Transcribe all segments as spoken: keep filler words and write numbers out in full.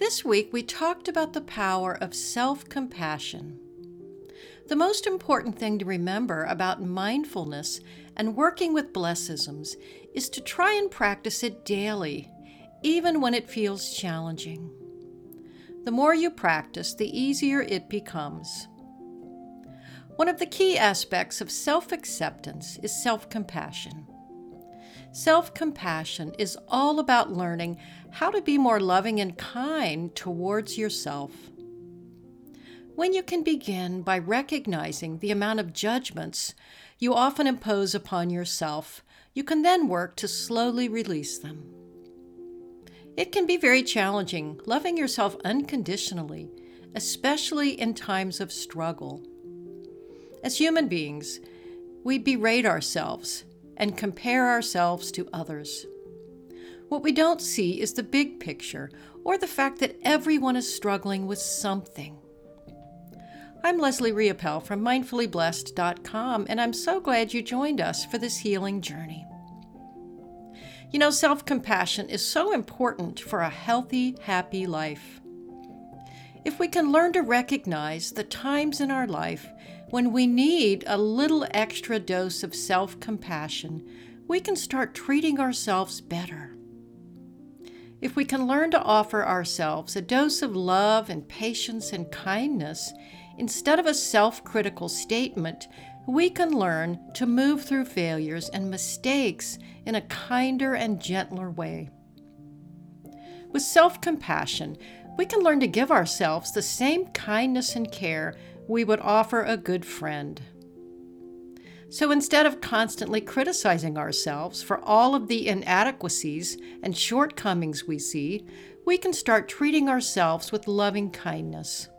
This week, we talked about the power of self-compassion. The most important thing to remember about mindfulness and working with blessisms is to try and practice it daily, even when it feels challenging. The more you practice, the easier it becomes. One of the key aspects of self-acceptance is self-compassion. Self-compassion is all about learning how to be more loving and kind towards yourself. When you can begin by recognizing the amount of judgments you often impose upon yourself, you can then work to slowly release them. It can be very challenging loving yourself unconditionally, especially in times of struggle. As human beings, we berate ourselves and compare ourselves to others. What we don't see is the big picture or the fact that everyone is struggling with something. I'm Leslie Riopel from mindfully blessed dot com, and I'm so glad you joined us for this healing journey. You know, self-compassion is so important for a healthy, happy life. If we can learn to recognize the times in our life when we need a little extra dose of self-compassion, we can start treating ourselves better. If we can learn to offer ourselves a dose of love and patience and kindness, instead of a self-critical statement, we can learn to move through failures and mistakes in a kinder and gentler way. With self-compassion, we can learn to give ourselves the same kindness and care we would offer a good friend. So instead of constantly criticizing ourselves for all of the inadequacies and shortcomings we see, we can start treating ourselves with loving kindness.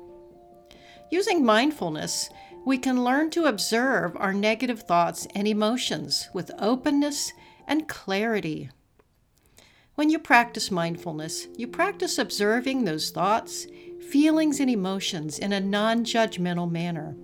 Using mindfulness, we can learn to observe our negative thoughts and emotions with openness and clarity. When you practice mindfulness, you practice observing those thoughts, feelings, and emotions in a non-judgmental manner.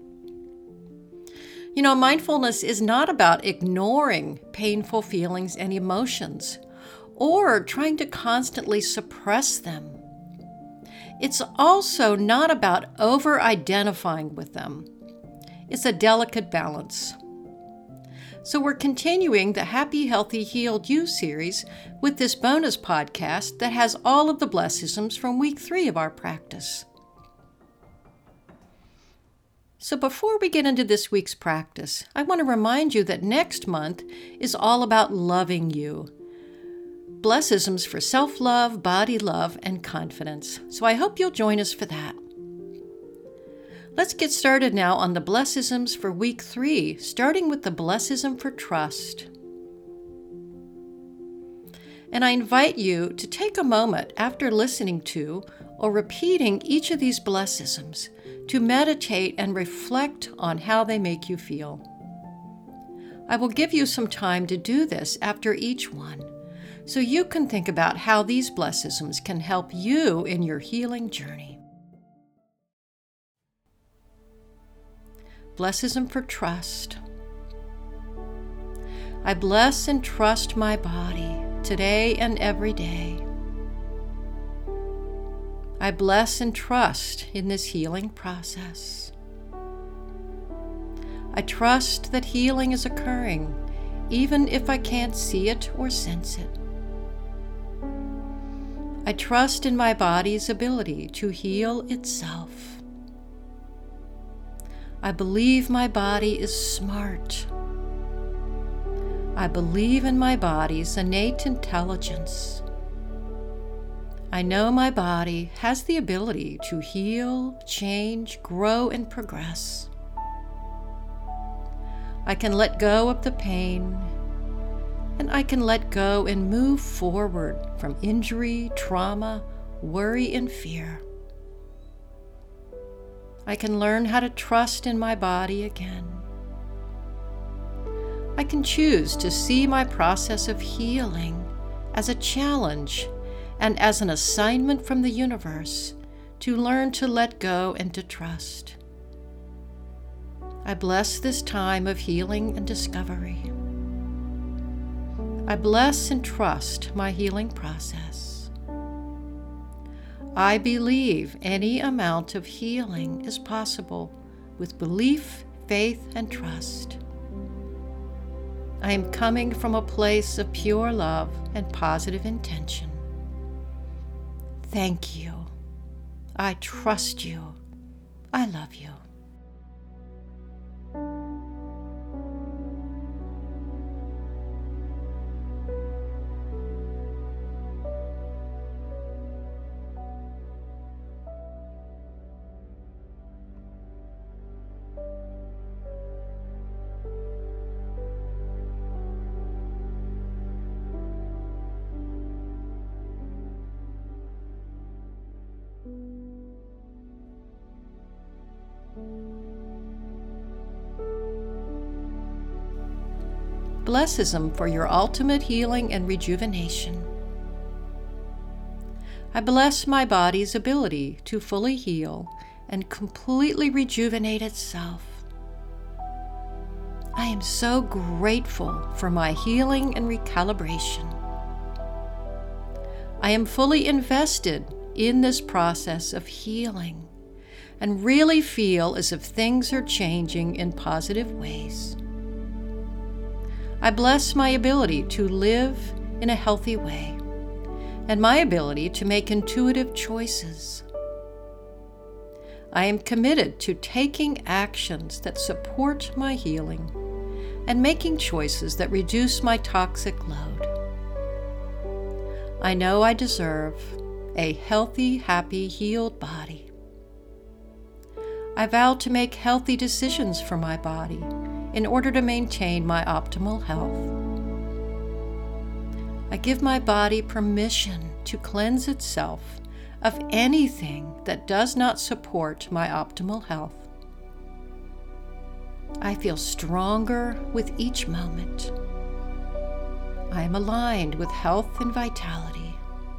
You know, mindfulness is not about ignoring painful feelings and emotions or trying to constantly suppress them. It's also not about over-identifying with them. It's a delicate balance. So we're continuing the Happy, Healthy, Healed You series with this bonus podcast that has all of the blessisms from week three of our practice. So before we get into this week's practice, I want to remind you that next month is all about loving you. Blessisms for self-love, body love, and confidence. So I hope you'll join us for that. Let's get started now on the blessisms for week three, starting with the blessism for trust. And I invite you to take a moment after listening to or repeating each of these blessisms to meditate and reflect on how they make you feel. I will give you some time to do this after each one, so you can think about how these blessisms can help you in your healing journey. Blessism for trust. I bless and trust my body today and every day. I bless and trust in this healing process. I trust that healing is occurring, even if I can't see it or sense it. I trust in my body's ability to heal itself. I believe my body is smart. I believe in my body's innate intelligence. I know my body has the ability to heal, change, grow, and progress. I can let go of the pain, and I can let go and move forward from injury, trauma, worry, and fear. I can learn how to trust in my body again. I can choose to see my process of healing as a challenge and as an assignment from the universe to learn to let go and to trust. I bless this time of healing and discovery. I bless and trust my healing process. I believe any amount of healing is possible with belief, faith, and trust. I am coming from a place of pure love and positive intention. Thank you. I trust you. I love you. Blessism for your ultimate healing and rejuvenation. I bless my body's ability to fully heal and completely rejuvenate itself. I am so grateful for my healing and recalibration. I am fully invested in this process of healing and really feel as if things are changing in positive ways. I bless my ability to live in a healthy way and my ability to make intuitive choices. I am committed to taking actions that support my healing and making choices that reduce my toxic load. I know I deserve a healthy, happy, healed body. I vow to make healthy decisions for my body in order to maintain my optimal health. I give my body permission to cleanse itself of anything that does not support my optimal health. I feel stronger with each moment. I am aligned with health and vitality.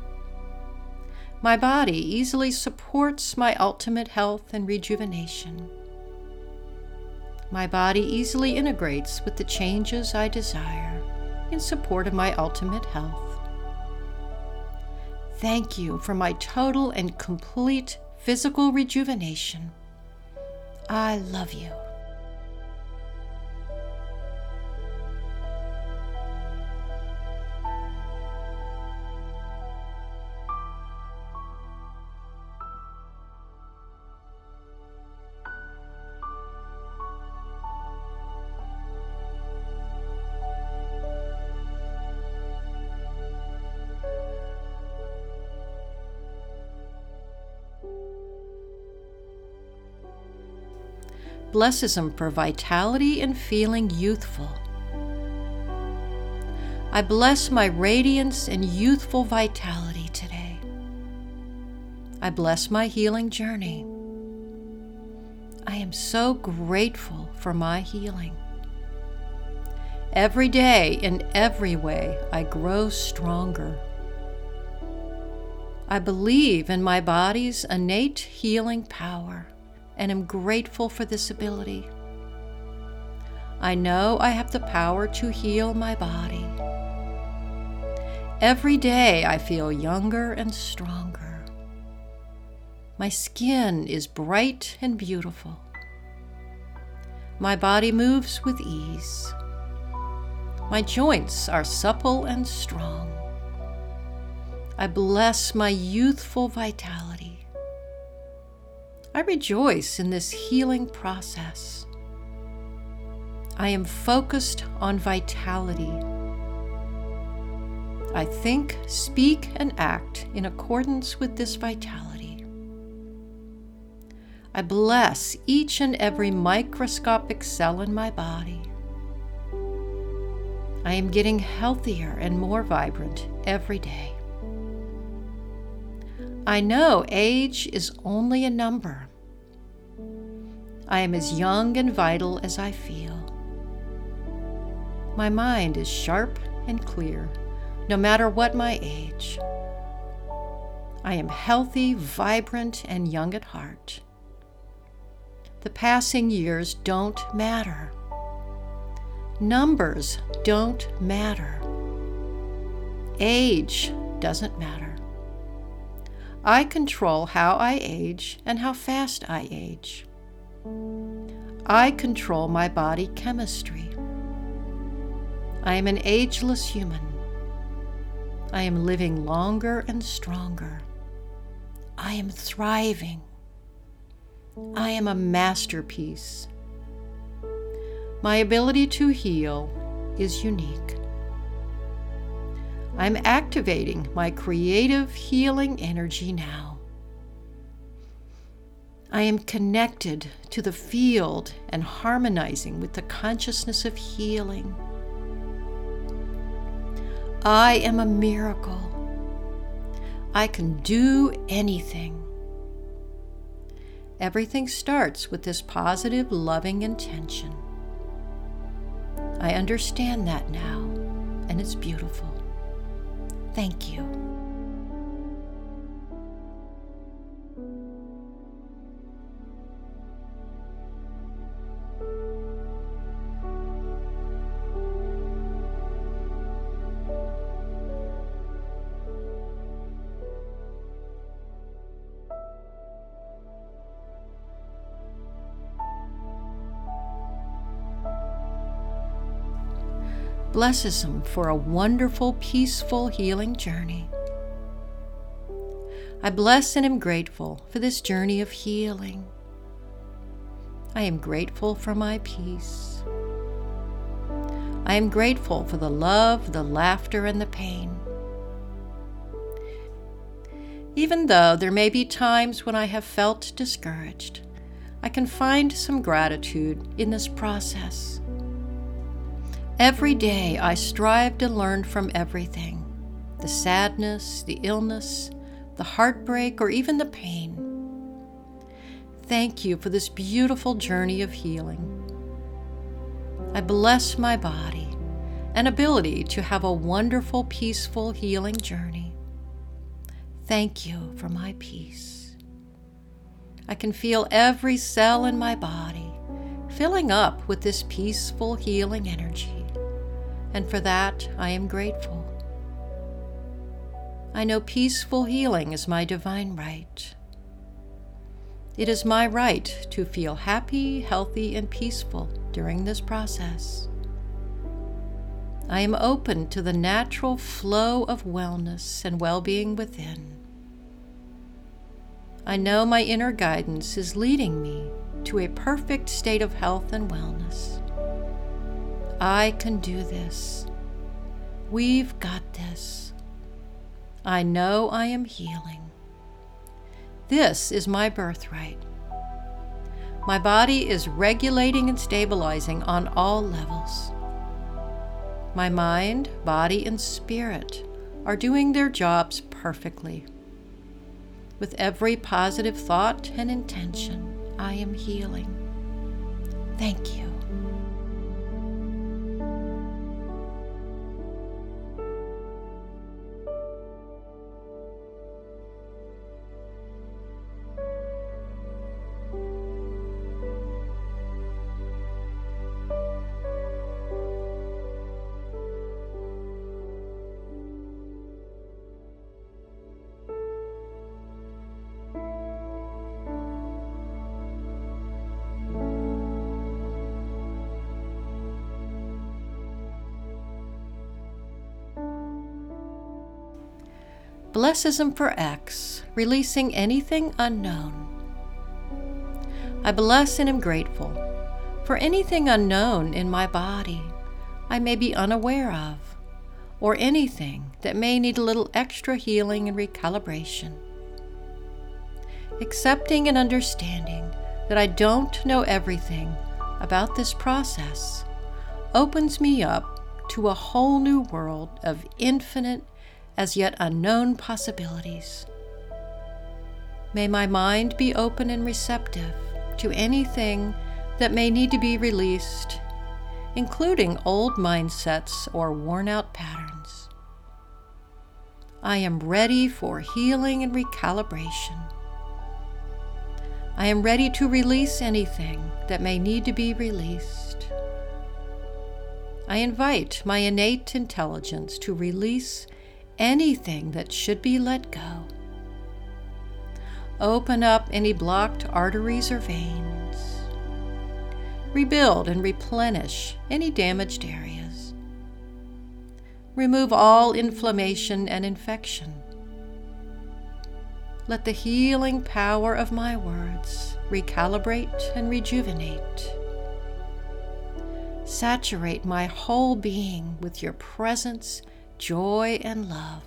My body easily supports my ultimate health and rejuvenation. My body easily integrates with the changes I desire in support of my ultimate health. Thank you for my total and complete physical rejuvenation. I love you. Blessism for vitality and feeling youthful. I bless my radiance and youthful vitality today. I bless my healing journey. I am so grateful for my healing. Every day, in every way, I grow stronger. I believe in my body's innate healing power and am grateful for this ability. I know I have the power to heal my body. Every day I feel younger and stronger. My skin is bright and beautiful. My body moves with ease. My joints are supple and strong. I bless my youthful vitality. I rejoice in this healing process. I am focused on vitality. I think, speak, and act in accordance with this vitality. I bless each and every microscopic cell in my body. I am getting healthier and more vibrant every day. I know age is only a number. I am as young and vital as I feel. My mind is sharp and clear, no matter what my age. I am healthy, vibrant, and young at heart. The passing years don't matter. Numbers don't matter. Age doesn't matter. I control how I age and how fast I age. I control my body chemistry. I am an ageless human. I am living longer and stronger. I am thriving. I am a masterpiece. My ability to heal is unique. I'm activating my creative healing energy now. I am connected to the field and harmonizing with the consciousness of healing. I am a miracle. I can do anything. Everything starts with this positive, loving intention. I understand that now, and it's beautiful. Thank you. Blesses them for a wonderful, peaceful, healing journey. I bless and am grateful for this journey of healing. I am grateful for my peace. I am grateful for the love, the laughter, and the pain. Even though there may be times when I have felt discouraged, I can find some gratitude in this process. Every day I strive to learn from everything, the sadness, the illness, the heartbreak, or even the pain. Thank you for this beautiful journey of healing. I bless my body and ability to have a wonderful, peaceful, healing journey. Thank you for my peace. I can feel every cell in my body filling up with this peaceful, healing energy. And for that, I am grateful. I know peaceful healing is my divine right. It is my right to feel happy, healthy, and peaceful during this process. I am open to the natural flow of wellness and well-being within. I know my inner guidance is leading me to a perfect state of health and wellness. I can do this. We've got this. I know I am healing. This is my birthright. My body is regulating and stabilizing on all levels. My mind, body, and spirit are doing their jobs perfectly. With every positive thought and intention, I am healing. Thank you. Blesses him for X, releasing anything unknown. I bless and am grateful for anything unknown in my body I may be unaware of, or anything that may need a little extra healing and recalibration. Accepting and understanding that I don't know everything about this process opens me up to a whole new world of infinite as yet unknown possibilities. May my mind be open and receptive to anything that may need to be released, including old mindsets or worn-out patterns. I am ready for healing and recalibration. I am ready to release anything that may need to be released. I invite my innate intelligence to release anything that should be let go. Open up any blocked arteries or veins. Rebuild and replenish any damaged areas. Remove all inflammation and infection. Let the healing power of my words recalibrate and rejuvenate. Saturate my whole being with your presence, joy, and love.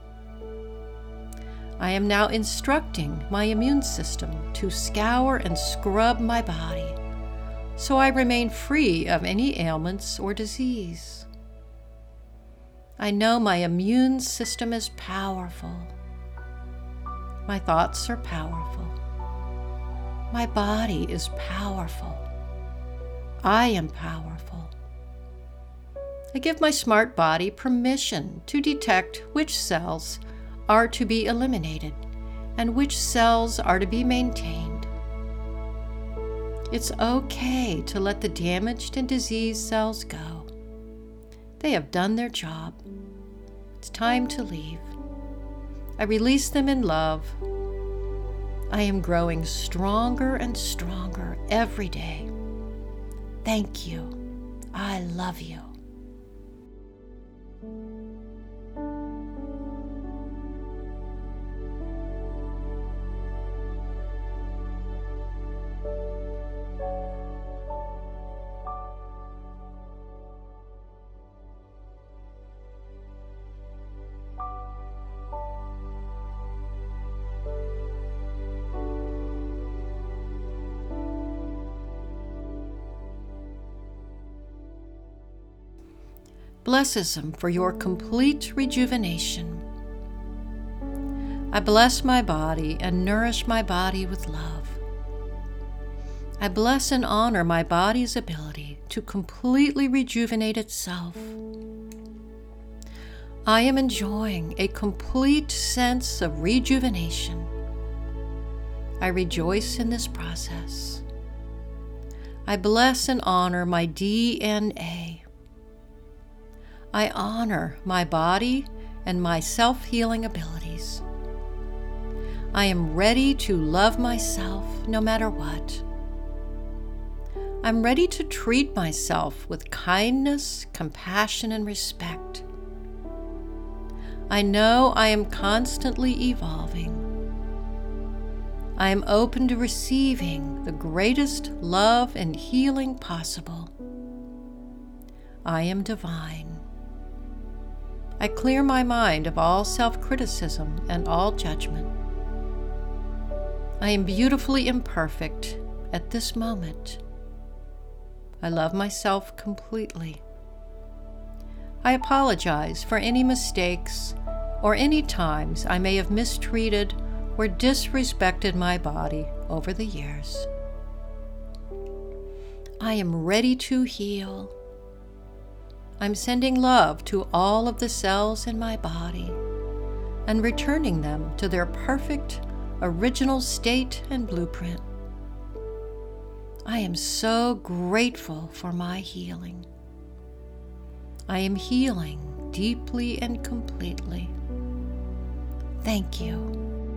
I am now instructing my immune system to scour and scrub my body, so I remain free of any ailments or disease. I know my immune system is powerful. My thoughts are powerful. My body is powerful. I am powerful. I give my smart body permission to detect which cells are to be eliminated and which cells are to be maintained. It's okay to let the damaged and diseased cells go. They have done their job. It's time to leave. I release them in love. I am growing stronger and stronger every day. Thank you. I love you. Blessism for your complete rejuvenation. I bless my body and nourish my body with love. I bless and honor my body's ability to completely rejuvenate itself. I am enjoying a complete sense of rejuvenation. I rejoice in this process. I bless and honor my D N A. I honor my body and my self-healing abilities. I am ready to love myself no matter what. I'm ready to treat myself with kindness, compassion, and respect. I know I am constantly evolving. I am open to receiving the greatest love and healing possible. I am divine. I clear my mind of all self-criticism and all judgment. I am beautifully imperfect at this moment. I love myself completely. I apologize for any mistakes or any times I may have mistreated or disrespected my body over the years. I am ready to heal. I'm sending love to all of the cells in my body and returning them to their perfect, original state and blueprint. I am so grateful for my healing. I am healing deeply and completely. Thank you.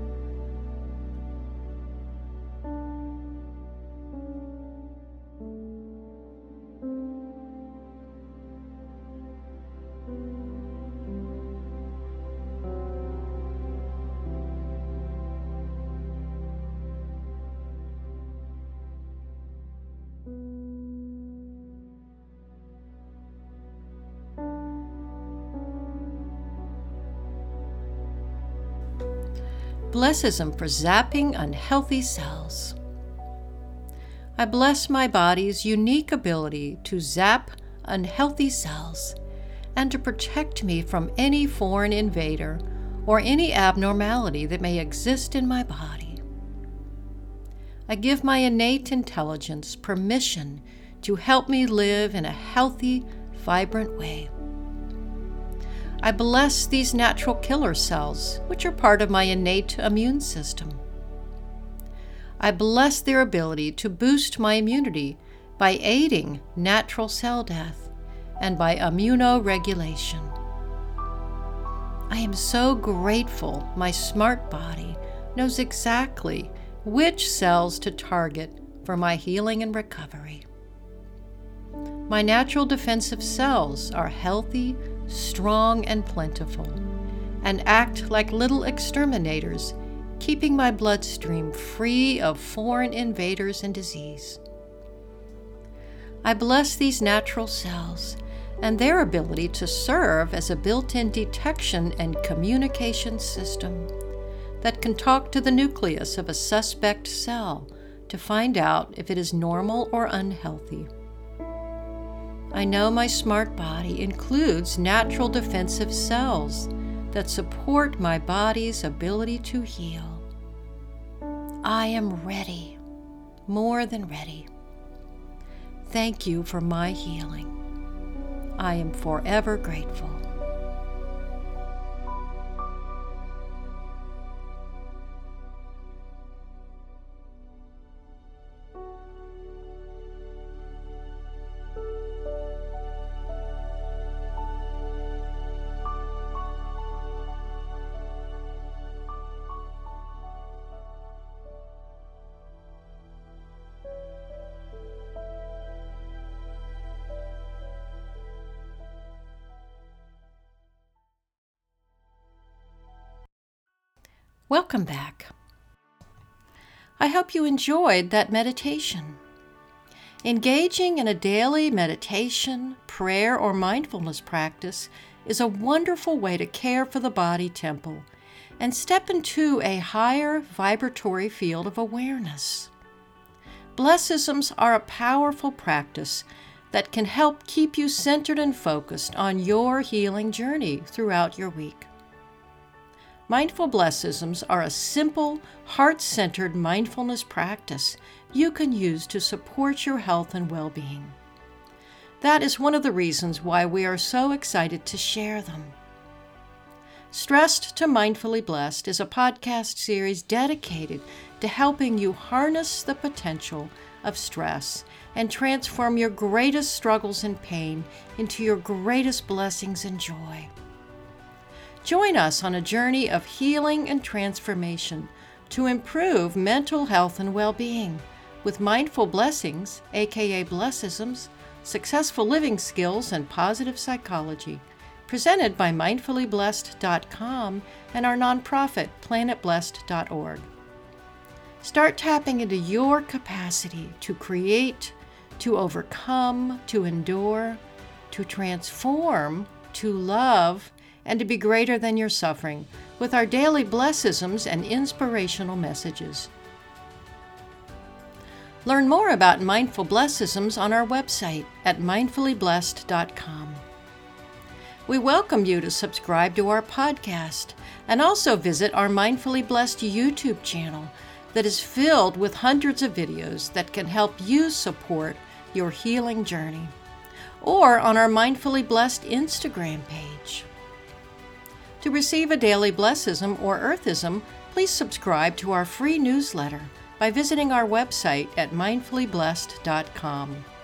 Blessism for zapping unhealthy cells. I bless my body's unique ability to zap unhealthy cells and to protect me from any foreign invader or any abnormality that may exist in my body. I give my innate intelligence permission to help me live in a healthy, vibrant way. I bless these natural killer cells, which are part of my innate immune system. I bless their ability to boost my immunity by aiding natural cell death and by immunoregulation. I am so grateful my smart body knows exactly which cells to target for my healing and recovery. My natural defensive cells are healthy, strong, and plentiful, and act like little exterminators, keeping my bloodstream free of foreign invaders and disease. I bless these natural cells and their ability to serve as a built-in detection and communication system that can talk to the nucleus of a suspect cell to find out if it is normal or unhealthy. I know my smart body includes natural defensive cells that support my body's ability to heal. I am ready, more than ready. Thank you for my healing. I am forever grateful. Welcome back. I hope you enjoyed that meditation. Engaging in a daily meditation, prayer, or mindfulness practice is a wonderful way to care for the body temple and step into a higher vibratory field of awareness. Blessisms are a powerful practice that can help keep you centered and focused on your healing journey throughout your week. Mindful Blessisms are a simple, heart-centered mindfulness practice you can use to support your health and well-being. That is one of the reasons why we are so excited to share them. Stressed to Mindfully Blessed is a podcast series dedicated to helping you harness the potential of stress and transform your greatest struggles and pain into your greatest blessings and joy. Join us on a journey of healing and transformation to improve mental health and well-being with mindful blessings, aka Blessisms, successful living skills, and positive psychology, presented by mindfully blessed dot com and our nonprofit planet blessed dot org. Start tapping into your capacity to create, to overcome, to endure, to transform, to love, and to be greater than your suffering with our daily blessisms and inspirational messages. Learn more about mindful blessisms on our website at mindfully blessed dot com. We welcome you to subscribe to our podcast and also visit our Mindfully Blessed YouTube channel that is filled with hundreds of videos that can help you support your healing journey, or on our Mindfully Blessed Instagram page. To receive a daily blessism or earthism, please subscribe to our free newsletter by visiting our website at mindfully blessed dot com.